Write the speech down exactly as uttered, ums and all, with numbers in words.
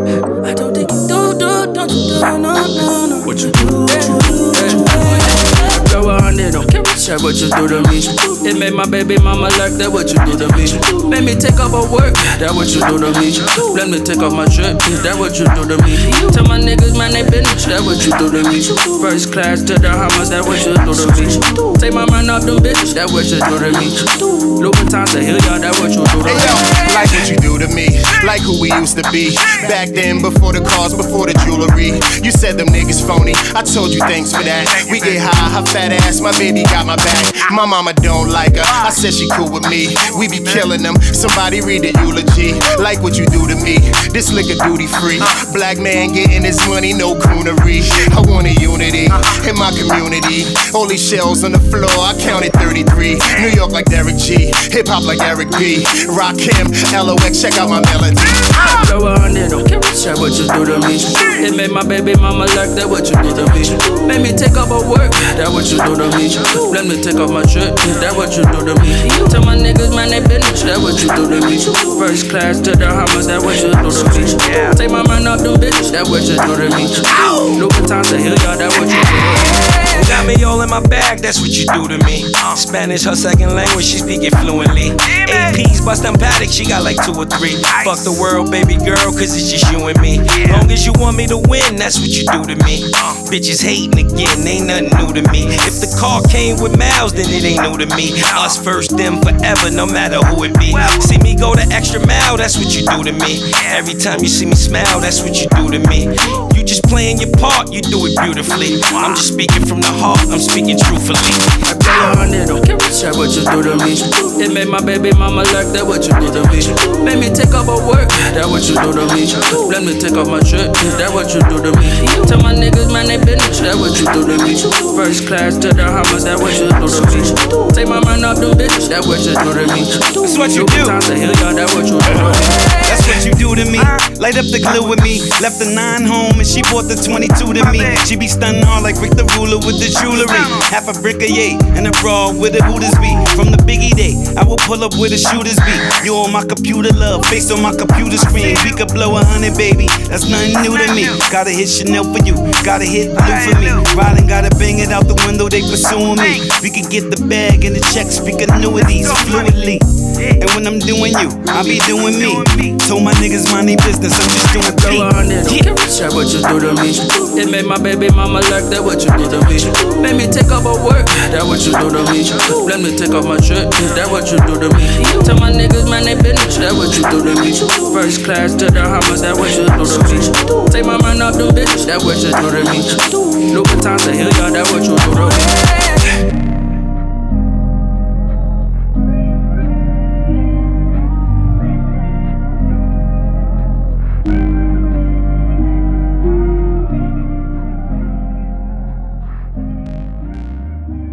I don't think you do, do, don't you do, no, no, no. What you do, what you do, what you do. Throw a hundred on camera, share what you do to me. It made my baby mama like that, what you do to me. Made me take off of work, that what you do to me. Let me take off my shirt, that what you do to me. Tell my niggas man they business, that what you do to me. First class to the Hammers, that what you do to me. Take my man off them bitches, that what you do to me. Louboutins to Hilliard, that what you do to me. Hey yo, like what you do to me, like who we used to be. Back then, before the cars, before the jewelry. You said them niggas phony, I told you thanks for that. We get high, her fat ass, my baby got my back. My mama don't like her, I said she cool with me. We be killing them, somebody read the eulogy. Like what you do to me, this liquor duty free. Black man getting his money, no coonery. I want a unity in my community. Only shells on the floor, I counted thirty-three. New York like Derek G, hip hop like Eric B. Rock him, L O X, check out my melody. Throw a hundred on camera, share what you do to me. It made my baby mama like that, what you do to me. Made me take off of work, that what you do to me. Let me take off my shirt, that what you do to me. Tell my niggas man they business, that what you do to me. First class to the Hammers, that what you do to me. Take my man off them bitches, that what you do to me. Louboutins to Hilliard, that what you do to me. Got me all in my bag, that's what you do to me. Spanish, her second language, she speak it fluently. A Ps, bust them paddock, she got like two or three. Fuck the world, baby girl, cause it's just you and me. Long as you want me to win, that's what you do to me. Bitches hating again, ain't nothing new to me. If the car came with miles, then it ain't new to me. Us first, them forever, no matter who it be. See me go the extra mile, that's what you do to me. Every time you see me smile, that's what you do to me. You just playing your part, you do it beautifully. I'm just speaking from the heart, I'm speaking truthfully. I play a hundred on camera, share what you do to me. It made my baby mama like that, what you do to me. Made me take off of work, that what you do to me. Let me take off my shirt, that what you do to me. Tell my niggas man they business, that what you do to me. First class to the Hammers, that what you do to me. Take my man off them bitches, that what you do to me. That's what you do. Louboutins to Hilliard, that what you do to me. That's what you do to me. Light up the glue with me. Left the nine home and she bought the twenty-two to me. She be stunning hard like Rick the Ruler with the jewelry. Half a brick of yay and a bra with the Hooters be. From the biggie day, I will pull up where the shooters be. You on my computer, love, face on my computer screen. We could blow a hundred, baby. That's nothing new to me. Gotta hit Chanel for you, gotta hit Blue for me. Riding, gotta bang it out the window, they pursuing me. We could get the bag and the check, speak annuities fluidly. And when I'm doing you, I be doing me. Told my niggas mind their business, I'm just doing Throw a hundred on camera, share what you do to me. It made my baby mama like that, what you do to me. Made me take off of work, that what you do to me. Let me take off my shirt, that what you do to me. Tell my niggas man they business, that what you do to me. First class to the Hammers, that what you do to me. Take my man off them bitches, that what you do to me. Louboutins to Hilliard, that what you do to me.